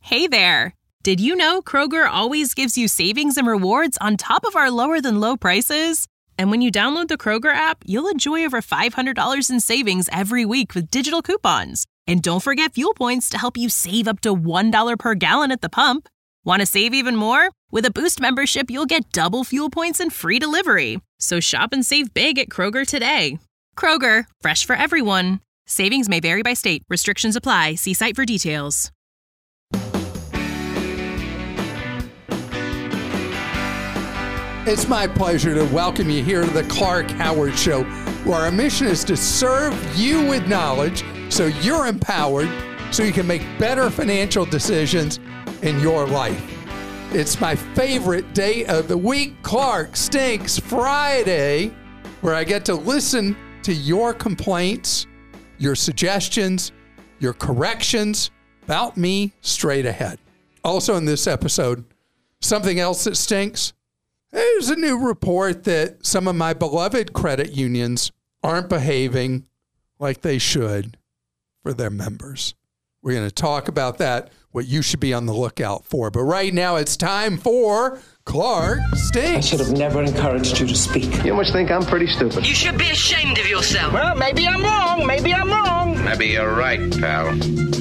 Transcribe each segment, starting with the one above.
Hey there! Did you know Kroger always gives you savings and rewards on top of our lower-than-low prices? And when you download the Kroger app, you'll enjoy over $500 in savings every week with digital coupons. And don't forget fuel points to help you save up to $1 per gallon at the pump. Want to save even more? With a Boost membership, you'll get double fuel points and free delivery. So shop and save big at Kroger today. Kroger, fresh for everyone. Savings may vary by state. Restrictions apply. See site for details. It's my pleasure to welcome you here to the Clark Howard Show, where our mission is to serve you with knowledge so you're empowered so you can make better financial decisions in your life. It's my favorite day of the week, Clark Stinks Friday, where I get to listen to your complaints, your suggestions, your corrections about me straight ahead. Also in this episode, something else that stinks. There's a new report that some of my beloved credit unions aren't behaving like they should for their members. We're going to talk about that, what you should be on the lookout for. But right now it's time for Clark Stinks. I should have never encouraged you to speak. You must think I'm pretty stupid. You should be ashamed of yourself. Well, maybe I'm wrong. Maybe I'm wrong. Maybe you're right, pal.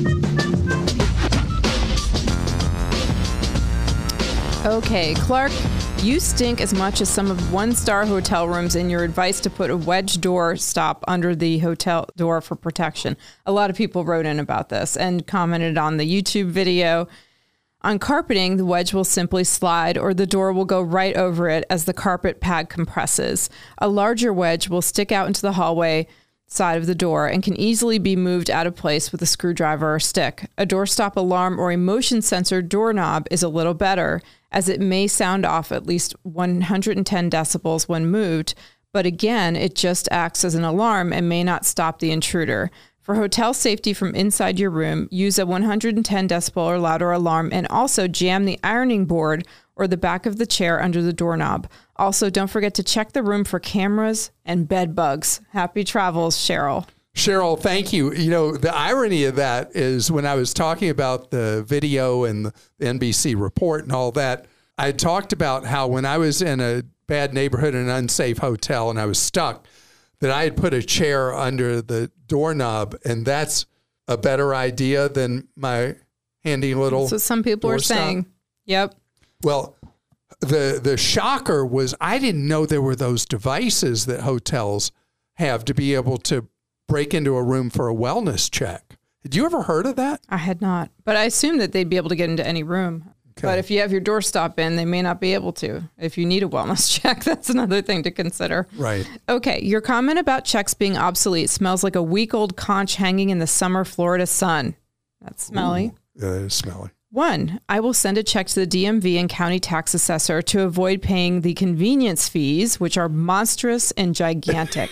Okay, Clark, you stink as much as some of one-star hotel rooms in your advice to put a wedge door stop under the hotel door for protection. A lot of people wrote in about this and commented on the YouTube video. On carpeting, the wedge will simply slide or the door will go right over it as the carpet pad compresses. A larger wedge will stick out into the hallway side of the door and can easily be moved out of place with a screwdriver or stick. A doorstop alarm or a motion sensor doorknob is a little better, as it may sound off at least 110 decibels when moved, but again, it just acts as an alarm and may not stop the intruder. For hotel safety from inside your room, use a 110 decibel or louder alarm and also jam the ironing board or the back of the chair under the doorknob. Also, don't forget to check the room for cameras and bed bugs. Happy travels, Cheryl. Cheryl, thank you. You know, the irony of that is when I was talking about the video and the NBC report and all that, I talked about how when I was in a bad neighborhood in an unsafe hotel and I was stuck, that I had put a chair under the doorknob, and that's a better idea than my handy little So some people are saying, yep. Well, the shocker was I didn't know there were those devices that hotels have to be able to break into a room for a wellness check. Had you ever heard of that? I had not, but I assume that they'd be able to get into any room. Okay. But if you have your doorstop in, they may not be able to. If you need a wellness check, that's another thing to consider. Right. Okay, your comment about checks being obsolete smells like a week-old conch hanging in the summer Florida sun. That's smelly. Ooh, yeah, it is smelly. 1, I will send a check to the DMV and county tax assessor to avoid paying the convenience fees, which are monstrous and gigantic.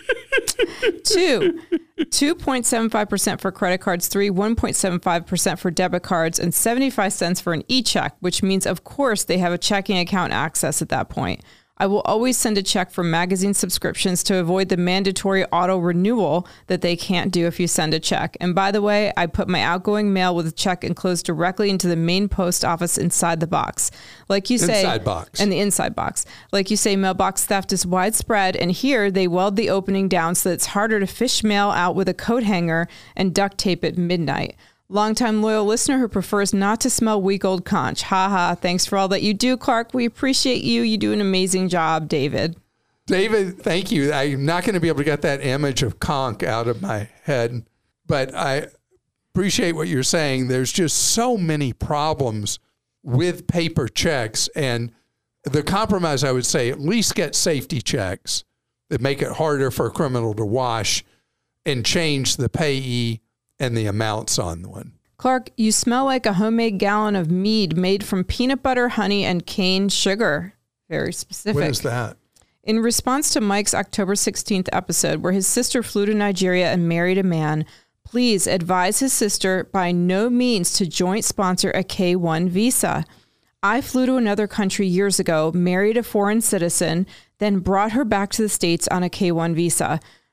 2, 2.75% for credit cards. 3, 1.75% for debit cards, and 75 cents for an e-check, which means, of course, they have a checking account access at that point. I will always send a check for magazine subscriptions to avoid the mandatory auto renewal that they can't do if you send a check. And by the way, I put my outgoing mail with a check enclosed directly into the main post office inside the box. Like you say, inside box. And the inside box. Like you say, mailbox theft is widespread, and here they weld the opening down so that it's harder to fish mail out with a coat hanger and duct tape at midnight. Longtime loyal listener who prefers not to smell week-old conch. Ha ha. Thanks for all that you do, Clark. We appreciate you. You do an amazing job, David. David, thank you. I'm not going to be able to get that image of conch out of my head, but I appreciate what you're saying. There's just so many problems with paper checks, and the compromise, I would say, at least get safety checks that make it harder for a criminal to wash and change the payee and the amounts on one. Clark, you smell like a homemade gallon of mead made from peanut butter, honey, and cane sugar. Very specific. What is that? In response to Mike's October 16th episode, where his sister flew to Nigeria and married a man, please advise his sister by no means to joint sponsor a K-1 visa. I flew to another country years ago, married a foreign citizen, then brought her back to the States on a K-1 visa.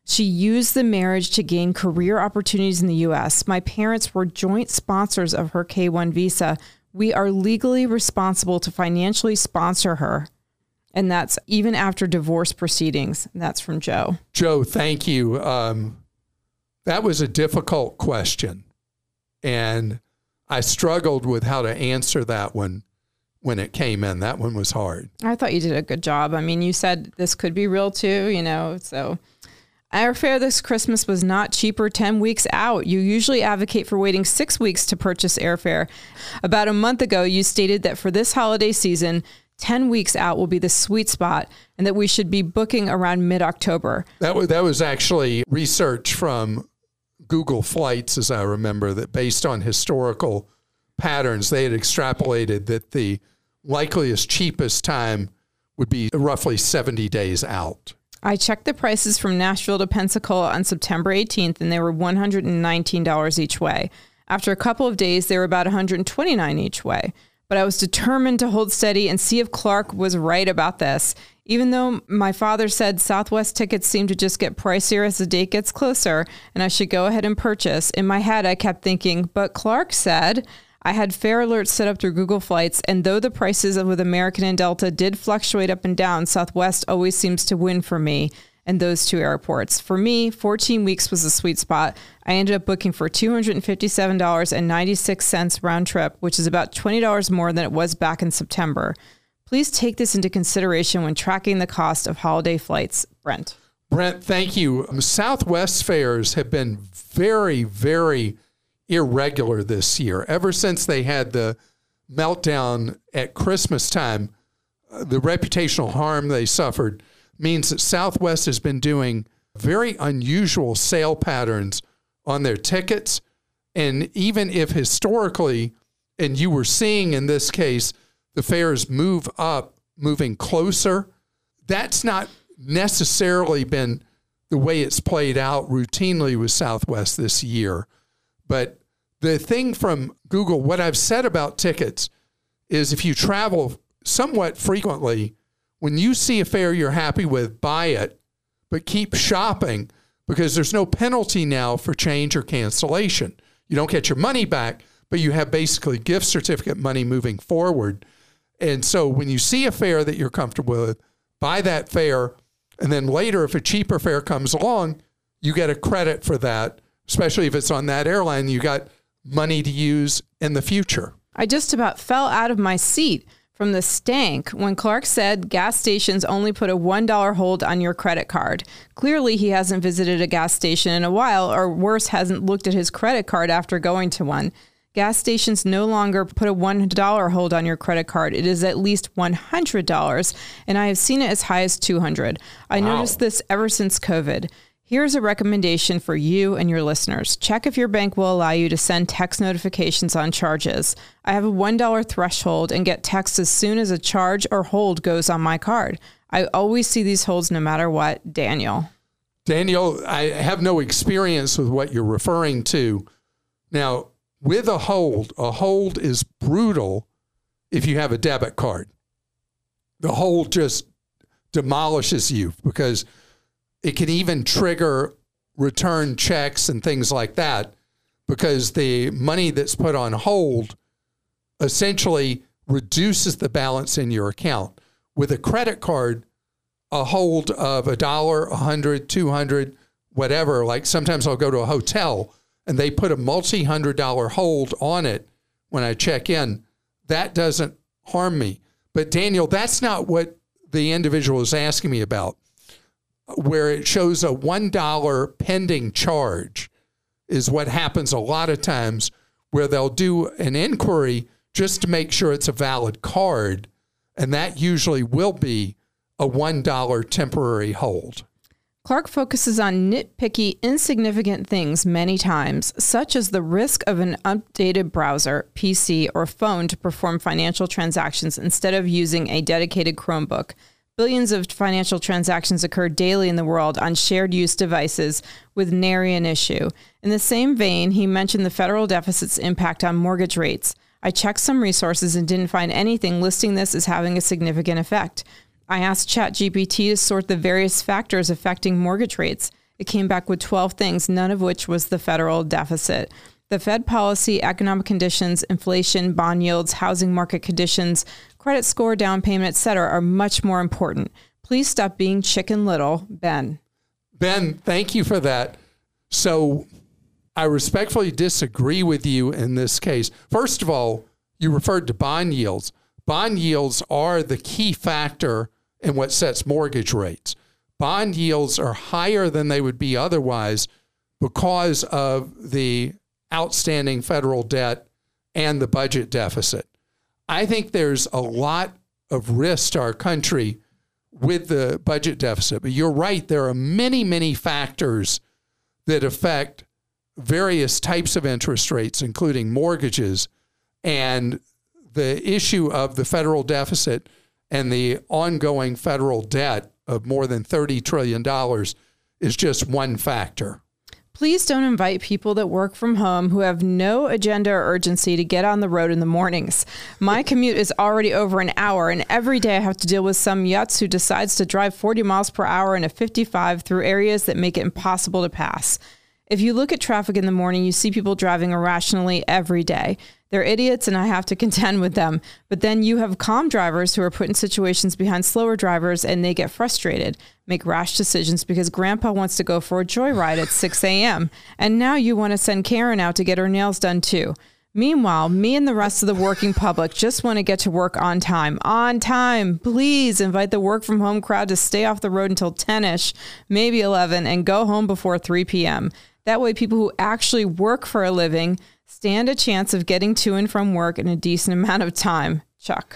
She used the marriage to gain career opportunities in the U.S. My parents were joint sponsors of her K-1 visa. We are legally responsible to financially sponsor her. And that's even after divorce proceedings. That's from Joe. Joe, thank you. That was a difficult question. And I struggled with how to answer that one when it came in. That one was hard. I thought you did a good job. I mean, you said this could be real too, so... Airfare this Christmas was not cheaper 10 weeks out. You usually advocate for waiting 6 weeks to purchase airfare. About a month ago, you stated that for this holiday season, 10 weeks out will be the sweet spot and that we should be booking around mid-October. That was actually research from Google Flights, as I remember, that based on historical patterns, they had extrapolated that the likeliest cheapest time would be roughly 70 days out. I checked the prices from Nashville to Pensacola on September 18th, and they were $119 each way. After a couple of days, they were about $129 each way. But I was determined to hold steady and see if Clark was right about this. Even though my father said Southwest tickets seem to just get pricier as the date gets closer, and I should go ahead and purchase, in my head I kept thinking, but Clark said... I had fare alerts set up through Google Flights, and though the prices with American and Delta did fluctuate up and down, Southwest always seems to win for me and those two airports. For me, 14 weeks was a sweet spot. I ended up booking for $257.96 round trip, which is about $20 more than it was back in September. Please take this into consideration when tracking the cost of holiday flights. Brent, thank you. Southwest fares have been very, very irregular this year. Ever since they had the meltdown at Christmas time, the reputational harm they suffered means that Southwest has been doing very unusual sale patterns on their tickets. And even if historically, and you were seeing in this case, the fares move up, moving closer, that's not necessarily been the way it's played out routinely with Southwest this year. But the thing from Google, what I've said about tickets is if you travel somewhat frequently, when you see a fare you're happy with, buy it, but keep shopping because there's no penalty now for change or cancellation. You don't get your money back, but you have basically gift certificate money moving forward. And so when you see a fare that you're comfortable with, buy that fare. And then later, if a cheaper fare comes along, you get a credit for that, especially if it's on that airline, you got money to use in the future. I just about fell out of my seat from the stank when Clark said gas stations only put a $1 hold on your credit card. Clearly, he hasn't visited a gas station in a while, or worse, hasn't looked at his credit card after going to one. Gas stations no longer put a $1 hold on your credit card. It is at least $100, and I have seen it as high as $200. I noticed this ever since COVID. Here's a recommendation for you and your listeners. Check if your bank will allow you to send text notifications on charges. I have a $1 threshold and get texts as soon as a charge or hold goes on my card. I always see these holds no matter what. Daniel, I have no experience with what you're referring to. Now, with a hold is brutal if you have a debit card. The hold just demolishes you because it can even trigger return checks and things like that because the money that's put on hold essentially reduces the balance in your account. With a credit card, a hold of $1, $100, $200, whatever, like sometimes I'll go to a hotel and they put a multi-$100 hold on it when I check in. That doesn't harm me. But Daniel, that's not what the individual is asking me about. Where it shows a $1 pending charge is what happens a lot of times where they'll do an inquiry just to make sure it's a valid card. And that usually will be a $1 temporary hold. Clark focuses on nitpicky, insignificant things many times, such as the risk of an updated browser, PC, or phone to perform financial transactions instead of using a dedicated Chromebook. Billions of financial transactions occur daily in the world on shared use devices with nary an issue. In the same vein, he mentioned the federal deficit's impact on mortgage rates. I checked some resources and didn't find anything listing this as having a significant effect. I asked ChatGPT to sort the various factors affecting mortgage rates. It came back with 12 things, none of which was the federal deficit. The Fed policy, economic conditions, inflation, bond yields, housing market conditions, credit score, down payment, etc. are much more important. Please stop being Chicken Little, Ben. Ben, thank you for that. So I respectfully disagree with you in this case. First of all, you referred to bond yields. Bond yields are the key factor in what sets mortgage rates. Bond yields are higher than they would be otherwise because of the outstanding federal debt and the budget deficit. I think there's a lot of risk to our country with the budget deficit. But you're right, there are many, many factors that affect various types of interest rates, including mortgages, and the issue of the federal deficit and the ongoing federal debt of more than $30 trillion is just one factor. Please don't invite people that work from home who have no agenda or urgency to get on the road in the mornings. My commute is already over an hour, and every day I have to deal with some yutz who decides to drive 40 miles per hour in a 55 through areas that make it impossible to pass. If you look at traffic in the morning, you see people driving irrationally every day. They're idiots, and I have to contend with them. But then you have calm drivers who are put in situations behind slower drivers, and they get frustrated, make rash decisions because grandpa wants to go for a joyride at 6 a.m. And now you want to send Karen out to get her nails done too. Meanwhile, me and the rest of the working public just want to get to work on time. On time. Please invite the work from home crowd to stay off the road until 10-ish, maybe 11, and go home before 3 p.m. That way, people who actually work for a living stand a chance of getting to and from work in a decent amount of time. Chuck,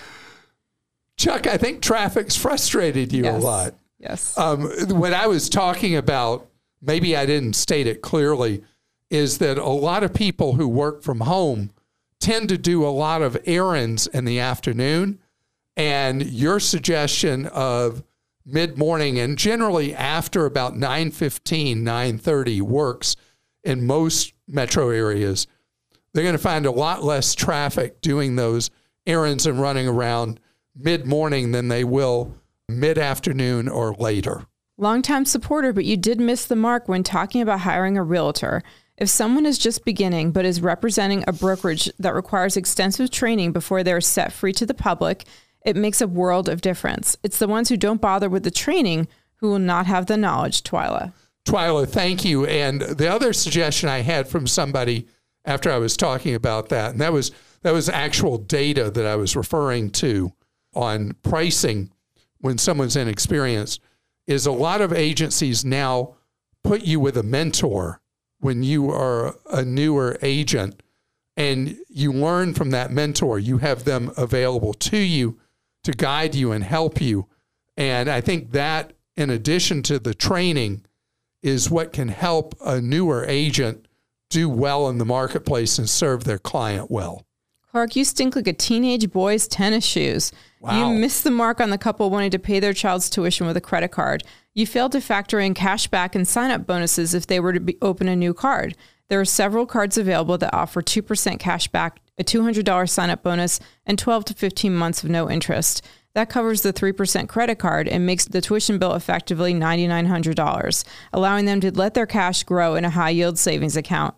I think traffic's frustrated you a lot. Yes. What I was talking about, maybe I didn't state it clearly, is that a lot of people who work from home tend to do a lot of errands in the afternoon. And your suggestion of mid-morning and generally after about 9:15, 9:30 works in most metro areas. They're going to find a lot less traffic doing those errands and running around mid-morning than they will mid-afternoon or later. Longtime supporter, but you did miss the mark when talking about hiring a realtor. If someone is just beginning but is representing a brokerage that requires extensive training before they're set free to the public, it makes a world of difference. It's the ones who don't bother with the training who will not have the knowledge, Twyla. Twyla, thank you. And the other suggestion I had from somebody after I was talking about that, and that was actual data that I was referring to on pricing when someone's inexperienced, is a lot of agencies now put you with a mentor when you are a newer agent, and you learn from that mentor. You have them available to you to guide you and help you. And I think that, in addition to the training, is what can help a newer agent do well in the marketplace and serve their client well. Clark, you stink like a teenage boy's tennis shoes. Wow. You missed the mark on the couple wanting to pay their child's tuition with a credit card. You failed to factor in cash back and sign-up bonuses if they were to open a new card. There are several cards available that offer 2% cash back, a $200 sign-up bonus, and 12 to 15 months of no interest. That covers the 3% credit card and makes the tuition bill effectively $9,900, allowing them to let their cash grow in a high-yield savings account.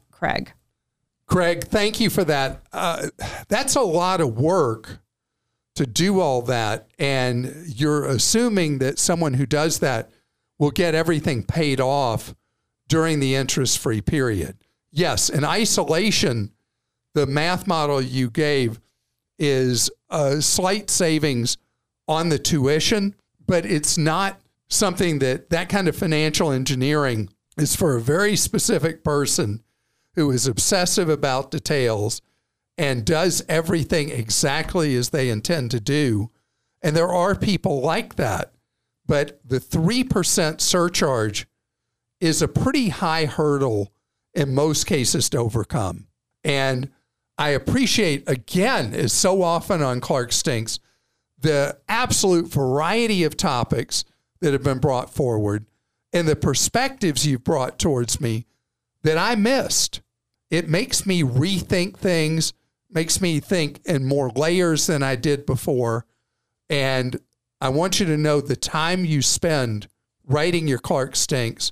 Craig, thank you for that. That's a lot of work to do all that, and you're assuming that someone who does that will get everything paid off during the interest-free period. Yes, in isolation, the math model you gave is a slight savings on the tuition, but it's not something that kind of financial engineering is for a very specific person who is obsessive about details and does everything exactly as they intend to do. And there are people like that, but the 3% surcharge is a pretty high hurdle in most cases to overcome. And I appreciate, again, as so often on Clark Stinks, the absolute variety of topics that have been brought forward and the perspectives you've brought towards me that I missed. It makes me rethink things, makes me think in more layers than I did before. And I want you to know the time you spend writing your Clark Stinks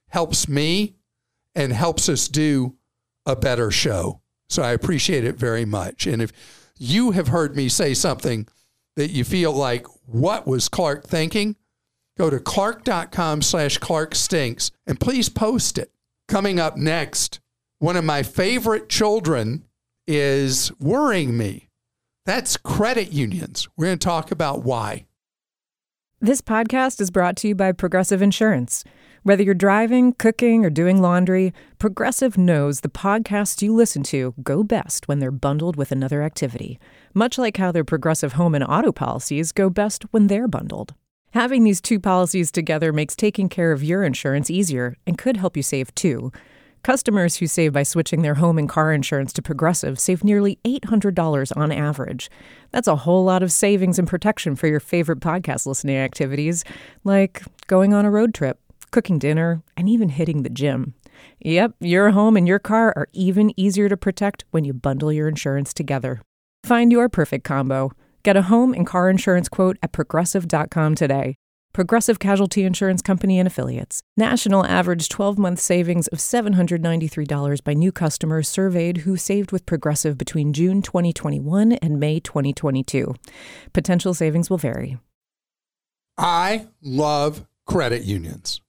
helps me and helps us do a better show. So I appreciate it very much. And if you have heard me say something that you feel like, what was Clark thinking? Go to clark.com/ClarkStinks and please post it. Coming up next, one of my favorite children is worrying me. That's credit unions. We're going to talk about why. This podcast is brought to you by Progressive Insurance. Whether you're driving, cooking, or doing laundry, Progressive knows the podcasts you listen to go best when they're bundled with another activity, much like how their Progressive home and auto policies go best when they're bundled. Having these two policies together makes taking care of your insurance easier and could help you save too. Customers who save by switching their home and car insurance to Progressive save nearly $800 on average. That's a whole lot of savings and protection for your favorite podcast listening activities, like going on a road trip, cooking dinner, and even hitting the gym. Yep, your home and your car are even easier to protect when you bundle your insurance together. Find your perfect combo. Get a home and car insurance quote at Progressive.com today. Progressive Casualty Insurance Company and Affiliates. National average 12-month savings of $793 by new customers surveyed who saved with Progressive between June 2021 and May 2022. Potential savings will vary. I love credit unions.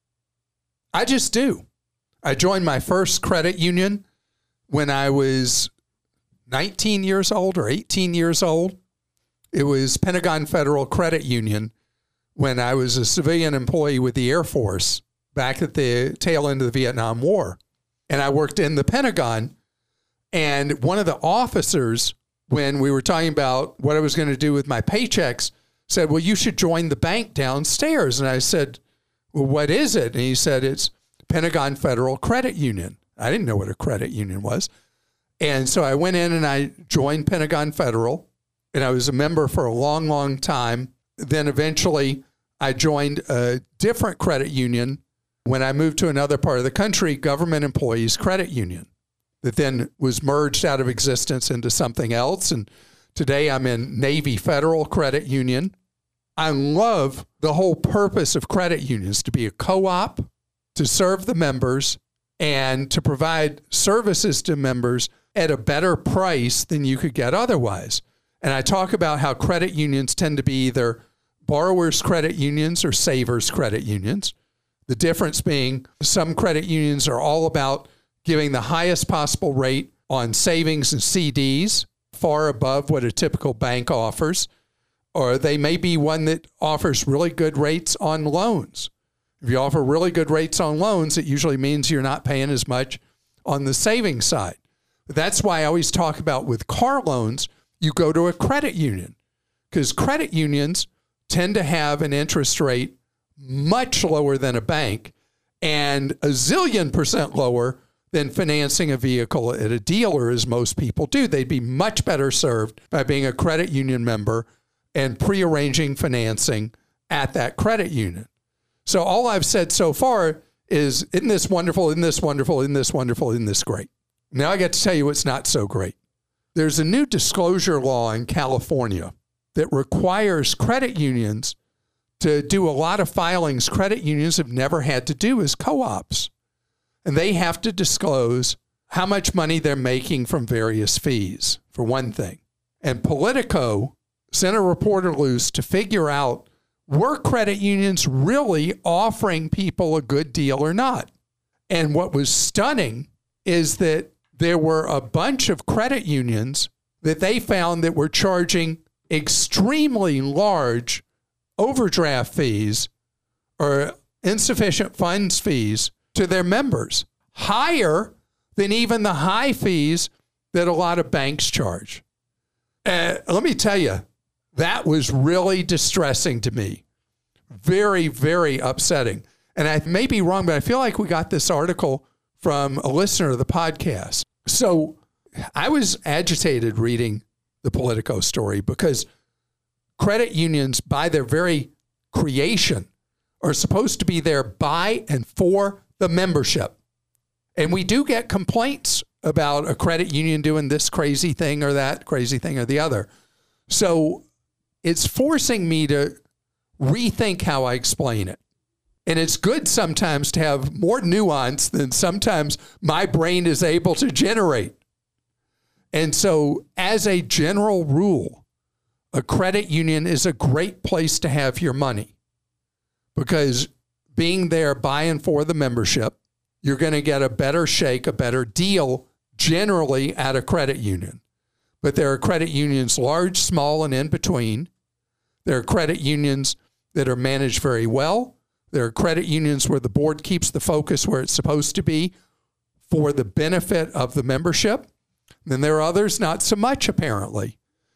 I just do. I joined my first credit union when I was 19 years old or 18 years old. It was Pentagon Federal Credit Union when I was a civilian employee with the Air Force back at the tail end of the Vietnam War. And I worked in the Pentagon. And one of the officers, when we were talking about what I was going to do with my paychecks, said, well, you should join the bank downstairs. And I said, well, what is it? And he said, it's Pentagon Federal Credit Union. I didn't know what a credit union was. And so I went in and I joined Pentagon Federal. And I was a member for a long, long time. Then eventually I joined a different credit union when I moved to another part of the country, Government Employees Credit Union, that then was merged out of existence into something else. And today I'm in Navy Federal Credit Union. I love the whole purpose of credit unions, to be a co-op, to serve the members, and to provide services to members at a better price than you could get otherwise. And I talk about how credit unions tend to be either borrowers' credit unions or savers' credit unions. The difference being some credit unions are all about giving the highest possible rate on savings and CDs, far above what a typical bank offers. Or they may be one that offers really good rates on loans. If you offer really good rates on loans, it usually means you're not paying as much on the savings side. That's why I always talk about with car loans, you go to a credit union, because credit unions tend to have an interest rate much lower than a bank and a zillion % lower than financing a vehicle at a dealer, as most people do. They'd be much better served by being a credit union member and prearranging financing at that credit union. So all I've said so far is, isn't this wonderful, isn't this wonderful, isn't this wonderful, isn't this great? Now I get to tell you what's not so great. There's a new disclosure law in California that requires credit unions to do a lot of filings credit unions have never had to do as co-ops. And they have to disclose how much money they're making from various fees, for one thing. And Politico sent a reporter loose to figure out, were credit unions really offering people a good deal or not? And what was stunning is that there were a bunch of credit unions that they found that were charging extremely large overdraft fees or insufficient funds fees to their members, higher than even the high fees that a lot of banks charge. Let me tell you, that was really distressing to me. Very, very upsetting. And I may be wrong, but I feel like we got this article from a listener of the podcast. So I was agitated reading the Politico story because credit unions, by their very creation, are supposed to be there by and for the membership. And we do get complaints about a credit union doing this crazy thing or that crazy thing or the other. So it's forcing me to rethink how I explain it. And it's good sometimes to have more nuance than sometimes my brain is able to generate. And so as a general rule, a credit union is a great place to have your money because being there buying for the membership, you're going to get a better shake, a better deal generally at a credit union. But there are credit unions, large, small, and in between. There are credit unions that are managed very well. There are credit unions where the board keeps the focus where it's supposed to be for the benefit of the membership. Then there are others not so much, apparently.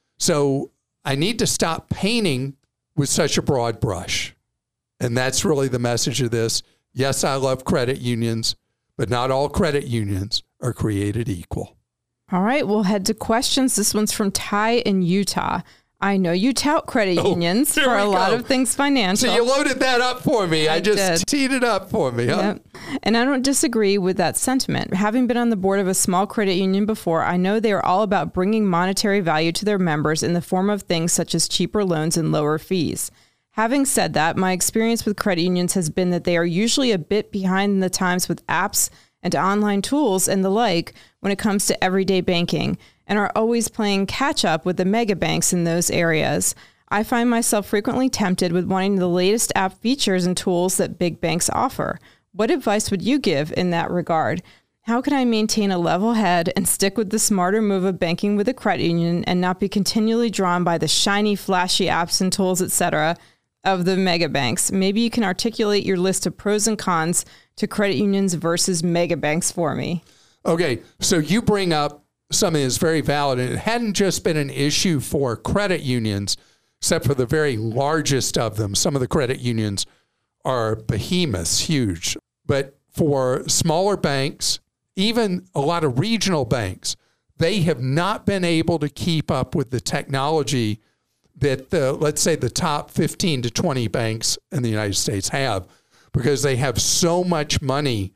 So I need to stop painting with such a broad brush. And that's really the message of this. Yes, I love credit unions, but not all credit unions are created equal. All right, we'll head to questions. This one's from Ty in Utah. I know you tout credit unions for a lot of things financial. So you loaded that up for me. I just teed it up for me. Huh? Yep. And I don't disagree with that sentiment. Having been on the board of a small credit union before, I know they are all about bringing monetary value to their members in the form of things such as cheaper loans and lower fees. Having said that, my experience with credit unions has been that they are usually a bit behind the times with apps and online tools and the like when it comes to everyday banking, and are always playing catch up with the mega banks in those areas. I find myself frequently tempted with wanting the latest app features and tools that big banks offer. What advice would you give in that regard? How can I maintain a level head and stick with the smarter move of banking with a credit union and not be continually drawn by the shiny, flashy apps and tools, etc., of the mega banks? Maybe you can articulate your list of pros and cons to credit unions versus mega banks for me. Okay, so you bring up something that's very valid, and it hadn't just been an issue for credit unions, except for the very largest of them. Some of the credit unions are behemoths, huge. But for smaller banks, even a lot of regional banks, they have not been able to keep up with the technology that let's say the top 15 to 20 banks in the United States have, because they have so much money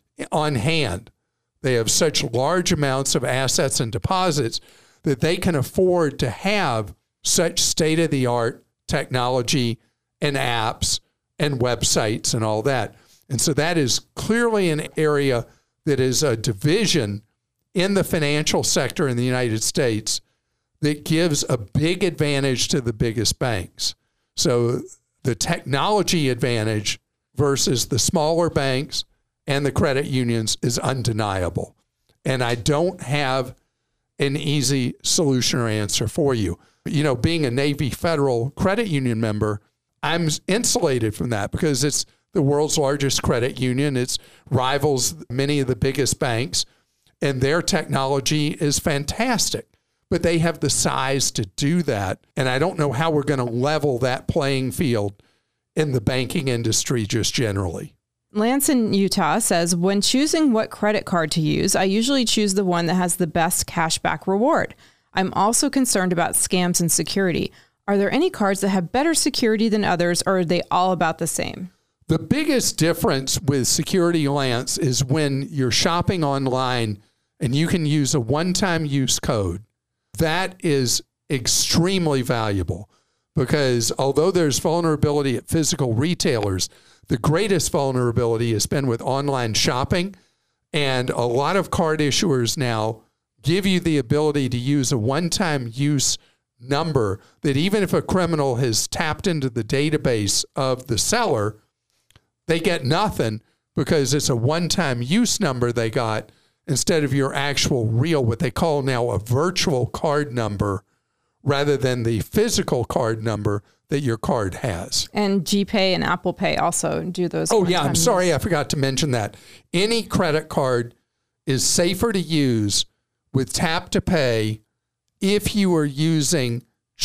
on hand. They have such large amounts of assets and deposits that they can afford to have such state-of-the-art technology and apps and websites and all that. And so that is clearly an area that is a division in the financial sector in the United States that gives a big advantage to the biggest banks. So the technology advantage versus the smaller banks and the credit unions is undeniable. And I don't have an easy solution or answer for you. You know, being a Navy Federal credit union member, I'm insulated from that because it's the world's largest credit union. It rivals many of the biggest banks, and their technology is fantastic. But they have the size to do that. And I don't know how we're going to level that playing field in the banking industry just generally. Lance in Utah says, when choosing what credit card to use, I usually choose the one that has the best cashback reward. I'm also concerned about scams and security. Are there any cards that have better security than others, or are they all about the same? The biggest difference with security, Lance, is when you're shopping online and you can use a one-time use code. That is extremely valuable because although there's vulnerability at physical retailers, the greatest vulnerability has been with online shopping. And a lot of card issuers now give you the ability to use a one-time use number that even if a criminal has tapped into the database of the seller, they get nothing because it's a one-time use number they got instead of your actual real, what they call now a virtual card number, rather than the physical card number that your card has. And GPay and Apple Pay also do those. Oh, yeah. I'm sorry. I forgot to mention that. Any credit card is safer to use with Tap to Pay if you are using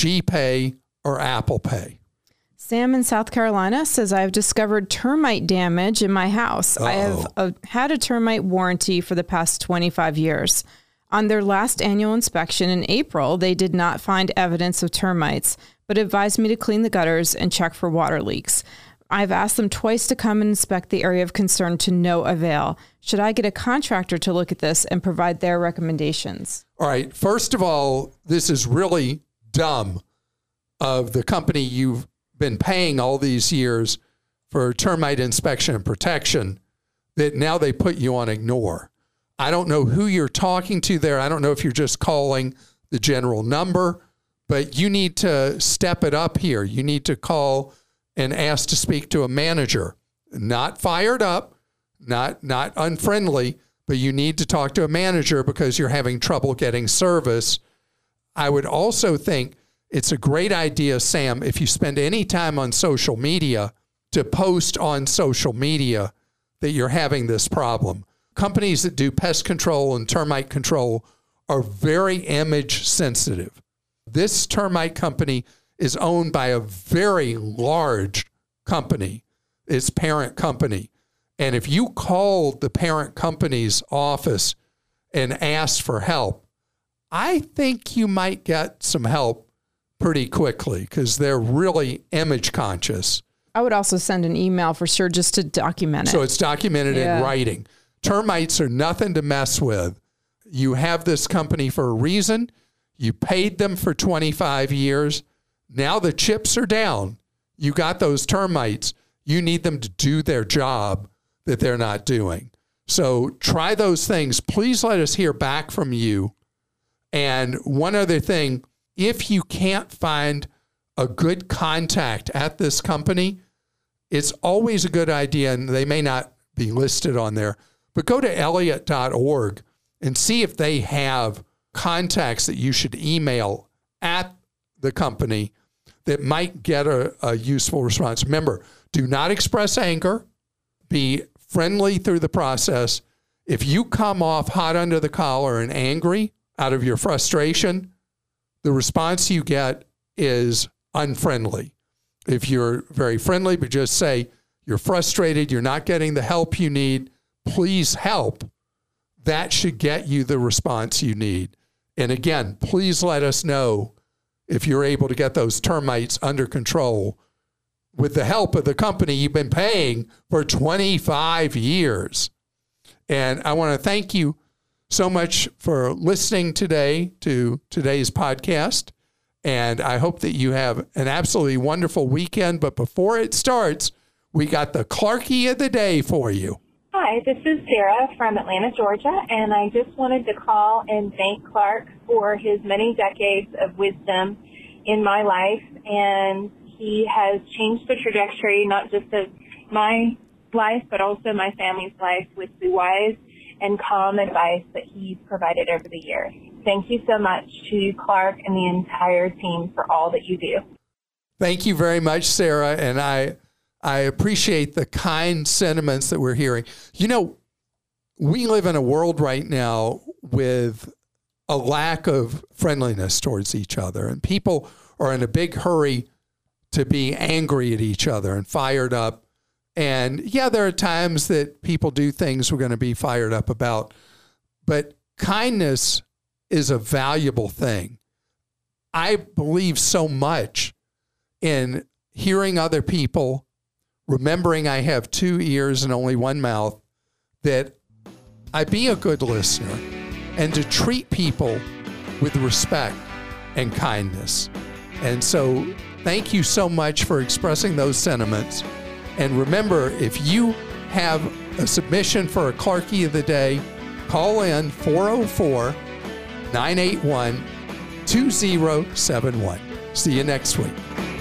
GPay or Apple Pay. Sam in South Carolina says, I have discovered termite damage in my house. I have had a termite warranty for the past 25 years. On their last annual inspection in April, they did not find evidence of termites, but advised me to clean the gutters and check for water leaks. I've asked them twice to come and inspect the area of concern to no avail. Should I get a contractor to look at this and provide their recommendations? All right. First of all, this is really dumb of the company you've been paying all these years for termite inspection and protection that now they put you on ignore. I don't know who you're talking to there. I don't know if you're just calling the general number, but you need to step it up here. You need to call and ask to speak to a manager, not fired up, not unfriendly, but you need to talk to a manager because you're having trouble getting service. I would also think it's a great idea, Sam, if you spend any time on social media, to post on social media that you're having this problem. Companies that do pest control and termite control are very image sensitive. This termite company is owned by a very large company, its parent company. And if you called the parent company's office and asked for help, I think you might get some help pretty quickly because they're really image conscious. I would also send an email for sure just to document it. So it's documented in writing. Termites are nothing to mess with. You have this company for a reason. You paid them for 25 years. Now the chips are down. You got those termites. You need them to do their job that they're not doing. So try those things. Please let us hear back from you. And one other thing, if you can't find a good contact at this company, it's always a good idea, and they may not be listed on there, but go to Elliott.org and see if they have contacts that you should email at the company that might get a useful response. Remember, do not express anger. Be friendly through the process. If you come off hot under the collar and angry out of your frustration, the response you get is unfriendly. If you're very friendly, but just say you're frustrated, you're not getting the help you need, please help, that should get you the response you need. And again, please let us know if you're able to get those termites under control with the help of the company you've been paying for 25 years. And I want to thank you so much for listening today to today's podcast. And I hope that you have an absolutely wonderful weekend. But before it starts, we got the Clarkie of the day for you. Hi, this is Sarah from Atlanta, Georgia, and I just wanted to call and thank Clark for his many decades of wisdom in my life. And he has changed the trajectory, not just of my life, but also my family's life with the wise and calm advice that he's provided over the years. Thank you so much to Clark and the entire team for all that you do. Thank you very much, Sarah. And I appreciate the kind sentiments that we're hearing. You know, we live in a world right now with a lack of friendliness towards each other, and people are in a big hurry to be angry at each other and fired up. And yeah, there are times that people do things we're going to be fired up about, but kindness is a valuable thing. I believe so much in hearing other people, remembering I have 2 ears and only one mouth, that I be a good listener and to treat people with respect and kindness. And so thank you so much for expressing those sentiments. And remember, if you have a submission for a Clarkie of the Day, call in 404-981-2071. See you next week.